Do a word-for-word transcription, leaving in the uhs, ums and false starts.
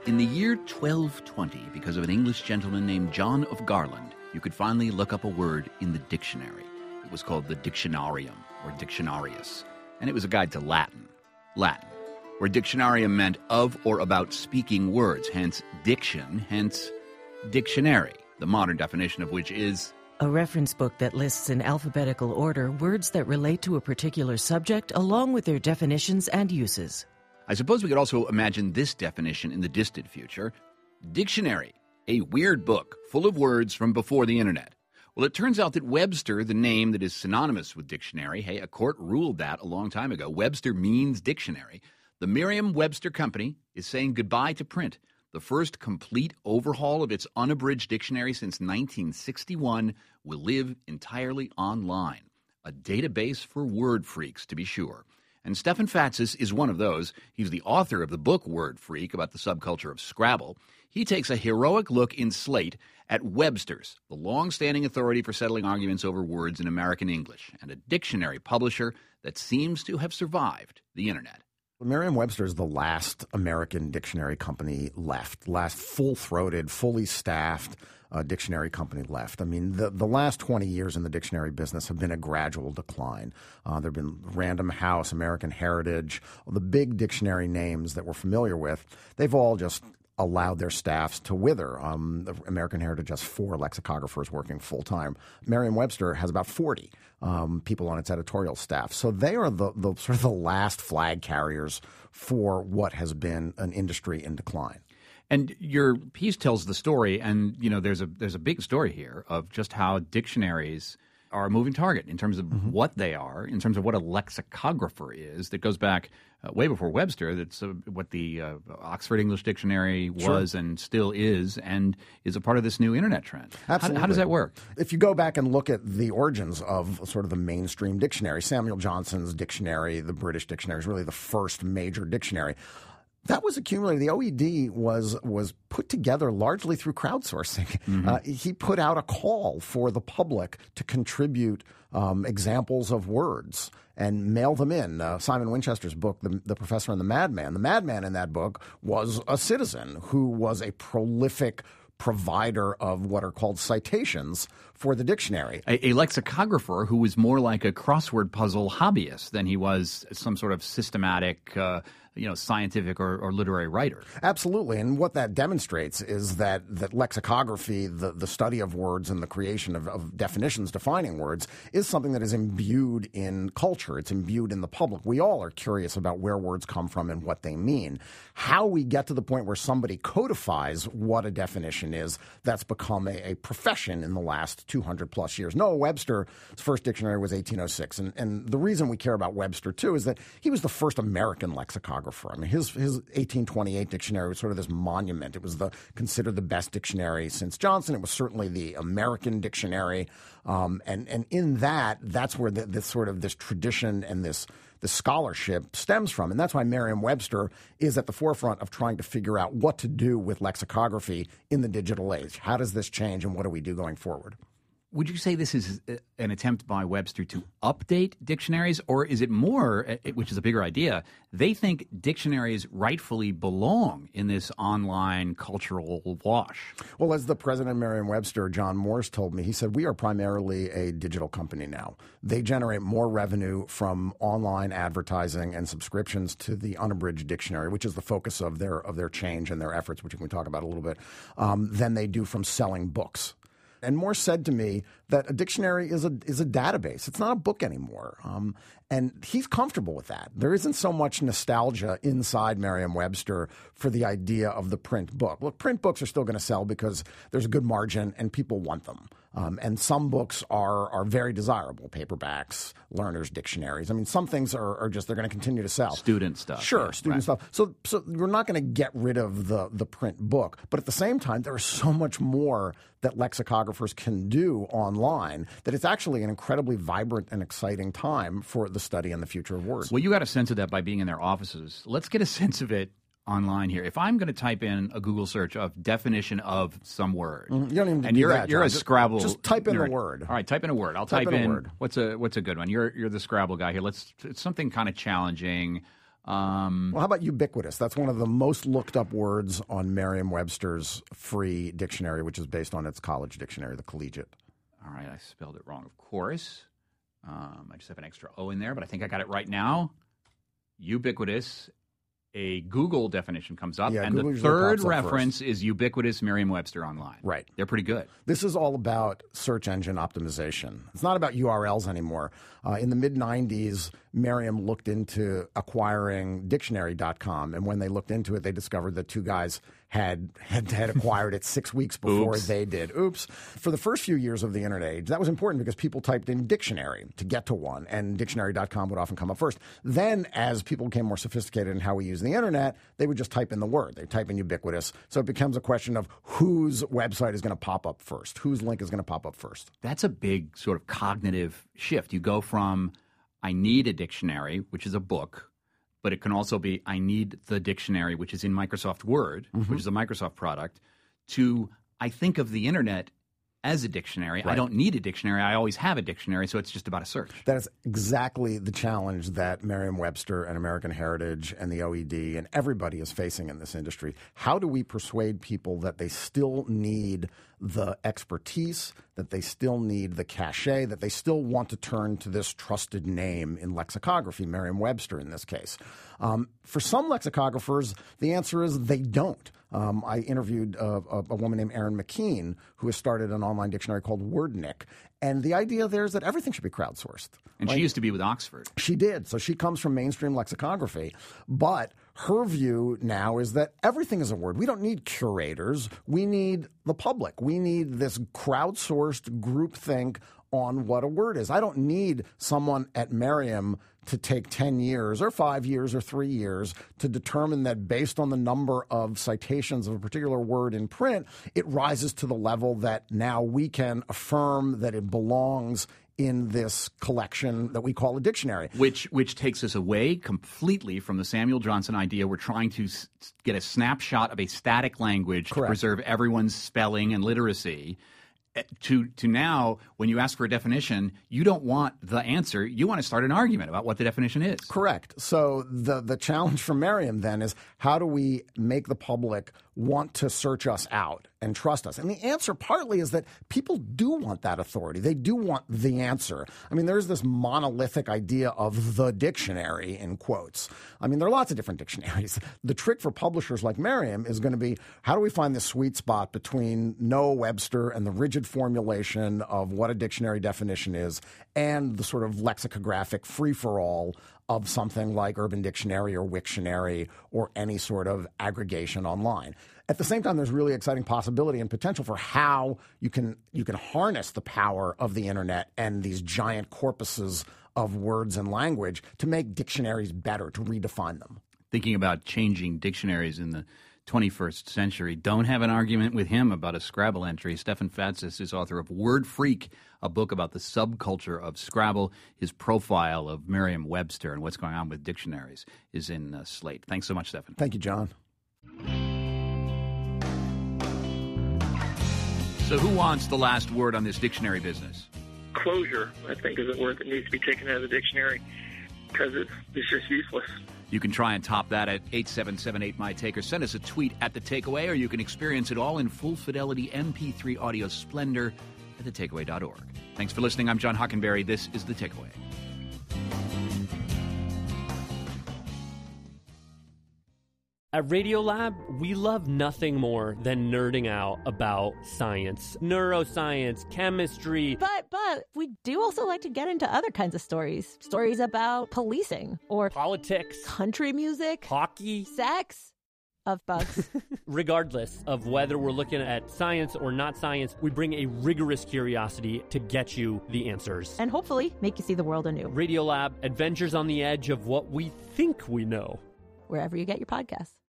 In the year twelve twenty, because of an English gentleman named John of Garland, you could finally look up a word in the dictionary. It was called the Dictionarium, or Dictionarius, and it was a guide to Latin. Latin, where dictionarium meant of or about speaking words, hence diction, hence dictionary, the modern definition of which is a reference book that lists in alphabetical order words that relate to a particular subject along with their definitions and uses. I suppose we could also imagine this definition in the distant future. Dictionary, a weird book full of words from before the internet. Well, it turns out that Webster, the name that is synonymous with dictionary, hey, a court ruled that a long time ago. Webster means dictionary. The Merriam-Webster Company is saying goodbye to print. The first complete overhaul of its unabridged dictionary since nineteen sixty-one will live entirely online. A database for word freaks, to be sure. And Stefan Fatsis is one of those. He's the author of the book Word Freak about the subculture of Scrabble. He takes a heroic look in Slate at Webster's, the long-standing authority for settling arguments over words in American English, and a dictionary publisher that seems to have survived the internet. Merriam-Webster is the last American dictionary company left, last full-throated, fully staffed uh, dictionary company left. I mean, the, the last twenty years in the dictionary business have been a gradual decline. Uh, there have been Random House, American Heritage, the big dictionary names that we're familiar with. They've all just allowed their staffs to wither. Um, the American Heritage has four lexicographers working full-time. Merriam-Webster has about forty um, people on its editorial staff. So they are the, the sort of the last flag carriers for what has been an industry in decline. And your piece tells the story, and you know there's a there's a big story here of just how dictionaries are a moving target in terms of mm-hmm. what they are, in terms of what a lexicographer is. That goes back uh, way before Webster. That's uh, what the uh, Oxford English Dictionary was sure. and still is, and is a part of this new internet trend. Absolutely. How, how does that work? If you go back and look at the origins of sort of the mainstream dictionary, Samuel Johnson's dictionary, the British dictionary, is really the first major dictionary. That was accumulated. The O E D was was put together largely through crowdsourcing. Mm-hmm. Uh, he put out a call for the public to contribute um, examples of words and mail them in. Uh, Simon Winchester's book, the, the Professor and the Madman, the madman in that book was a citizen who was a prolific provider of what are called citations for the dictionary. A, a lexicographer who was more like a crossword puzzle hobbyist than he was some sort of systematic uh, you know, scientific or, or literary writer. Absolutely. And what that demonstrates is that, that lexicography, the, the study of words and the creation of, of definitions defining words, is something that is imbued in culture. It's imbued in the public. We all are curious about where words come from and what they mean. How we get to the point where somebody codifies what a definition is, that's become a, a profession in the last two hundred plus years. Noah Webster's first dictionary was eighteen oh six. And, and the reason we care about Webster, too, is that he was the first American lexicographer. I mean, his his eighteen twenty-eight dictionary was sort of this monument. It was the considered the best dictionary since Johnson. It was certainly the American dictionary, um, and and in that, that's where the, this sort of this tradition and this this scholarship stems from, and that's why Merriam-Webster is at the forefront of trying to figure out what to do with lexicography in the digital age. How does this change, and what do we do going forward? Would you say this is an attempt by Webster to update dictionaries, or is it more, which is a bigger idea, they think dictionaries rightfully belong in this online cultural wash? Well, as the president of Merriam-Webster, John Morse, told me, he said, we are primarily a digital company now. They generate more revenue from online advertising and subscriptions to the unabridged dictionary, which is the focus of their of their change and their efforts, which we can talk about a little bit, um, than they do from selling books. And Morse said to me that a dictionary is a is a database. It's not a book anymore. Um, and he's comfortable with that. There isn't so much nostalgia inside Merriam-Webster for the idea of the print book. Look, print books are still going to sell because there's a good margin and people want them. Um, and some books are are very desirable, paperbacks, learners' dictionaries. I mean, some things are, are just, they're going to continue to sell. Student stuff. Sure, yeah, student right. stuff. So so we're not going to get rid of the, the print book. But at the same time, there is so much more that lexicographers can do online that it's actually an incredibly vibrant and exciting time for the study and the future of words. Well, you got a sense of that by being in their offices. Let's get a sense of it online here. If I'm going to type in a Google search of definition of some word, mm-hmm. you don't even and do you're that, a, you're John. a Scrabble. Just type in nerd. the word. All right, type in a word. I'll type, type in, in a word. what's a what's a good one. You're you're the Scrabble guy here. Let's it's something kind of challenging. Um, well, how about ubiquitous? That's one of the most looked up words on Merriam-Webster's free dictionary, which is based on its college dictionary, the collegiate. All right, I spelled it wrong, of course. Um, I just have an extra O in there, but I think I got it right now. Ubiquitous. A Google definition comes up, yeah, and Google the third reference first. is ubiquitous Merriam-Webster online. Right. They're pretty good. This is all about search engine optimization. It's not about U R Ls anymore. Uh, in the mid nineties, Merriam looked into acquiring dictionary dot com, and when they looked into it, they discovered that two guys had had, had acquired it six weeks before Oops. they did. Oops. For the first few years of the internet age, that was important because people typed in dictionary to get to one, and dictionary dot com would often come up first. Then, as people became more sophisticated in how we use the internet, they would just type in the word. They type in ubiquitous. So it becomes a question of whose website is going to pop up first, whose link is going to pop up first. That's a big sort of cognitive shift. You go from, I need a dictionary, which is a book, but it can also be, I need the dictionary, which is in Microsoft Word, mm-hmm. which is a Microsoft product, to, I think of the internet as a dictionary. Right. I don't need a dictionary. I always have a dictionary, so it's just about a search. That is exactly the challenge that Merriam-Webster and American Heritage and the O E D and everybody is facing in this industry. How do we persuade people that they still need the expertise, that they still need the cachet, that they still want to turn to this trusted name in lexicography, Merriam-Webster in this case? Um, for some lexicographers, the answer is they don't. Um, I interviewed a, a, a woman named Erin McKean who has started an online dictionary called WordNick. And the idea there is that everything should be crowdsourced. And like, she used to be with Oxford. She did. So she comes from mainstream lexicography. But her view now is that everything is a word. We don't need curators. We need the public. We need this crowdsourced groupthink on what a word is. I don't need someone at Merriam to take ten years or five years or three years to determine that based on the number of citations of a particular word in print, it rises to the level that now we can affirm that it belongs in this collection that we call a dictionary. Which which takes us away completely from the Samuel Johnson idea. We're trying to s- get a snapshot of a static language Correct. to preserve everyone's spelling and literacy. To to now, when you ask for a definition, you don't want the answer. You want to start an argument about what the definition is. Correct. So the, the challenge for Merriam then is how do we make the public want to search us out and trust us? And the answer partly is that people do want that authority. They do want the answer. I mean, there's this monolithic idea of the dictionary in quotes. I mean, there are lots of different dictionaries. The trick for publishers like Merriam is going to be how do we find the sweet spot between Noah Webster and the rigid formulation of what a dictionary definition is and the sort of lexicographic free-for-all of something like Urban Dictionary or Wiktionary or any sort of aggregation online. At the same time, there's really exciting possibility and potential for how you can you can harness the power of the internet and these giant corpuses of words and language to make dictionaries better, to redefine them. Thinking about changing dictionaries in the twenty-first century. Don't have an argument with him about a Scrabble entry. Stefan Fatsis is author of Word Freak, a book about the subculture of Scrabble. His profile of Merriam-Webster and what's going on with dictionaries is in uh, Slate. Thanks so much, Stefan. Thank you, John. So who wants the last word on this dictionary business? Closure, I think, is a word that needs to be taken out of the dictionary because it's, it's just useless. You can try and top that at eight seven seven eight my take or send us a tweet at The Takeaway, or you can experience it all in full fidelity M P three audio splendor at the takeaway dot org. Thanks for listening. I'm John Hockenberry. This is The Takeaway. At Radiolab, we love nothing more than nerding out about science, neuroscience, chemistry. But, but, we do also like to get into other kinds of stories. Stories about policing or politics, country music, hockey, sex, of bugs. Regardless of whether we're looking at science or not science, we bring a rigorous curiosity to get you the answers. And hopefully make you see the world anew. Radiolab, adventures on the edge of what we think we know. Wherever you get your podcasts.